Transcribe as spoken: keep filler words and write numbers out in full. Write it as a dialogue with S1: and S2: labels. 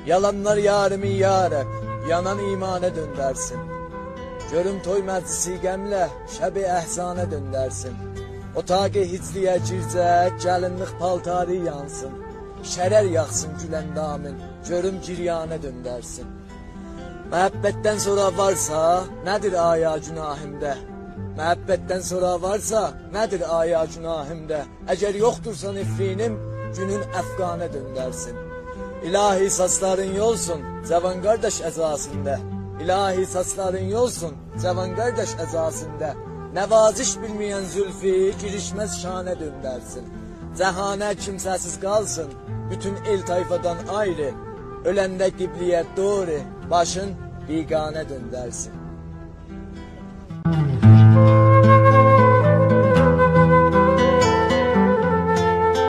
S1: Yalanlar yarimi yarep, yanan imana döndersin. Görüm toy məclisi qəmlə, şəbi əhzana döndersin. Otaqı hicliyə gircək, gəlinlik paltarı yansın. Şərər yaxsın güləndamın, görüm giryana döndersin. Məhəbbətdən sonra varsa, nədir aya günahimdə? Məhəbbətdən sonra varsa, nədir aya günahimdə? Əgər yoxdursa nifrinim, günün əfqana döndersin. İlahi saçların yolsun, cavan qardaş əzasında. İlahi saçların yolsun, cavan qardaş əzasında. Nəvaziş bilməyən zülfi, girişməz şanə döndersin. Cəhanə kimsəsiz qalsın, bütün el tayfadan ayrı. Öləndə qibliyə doğru, başın biganə döndersin.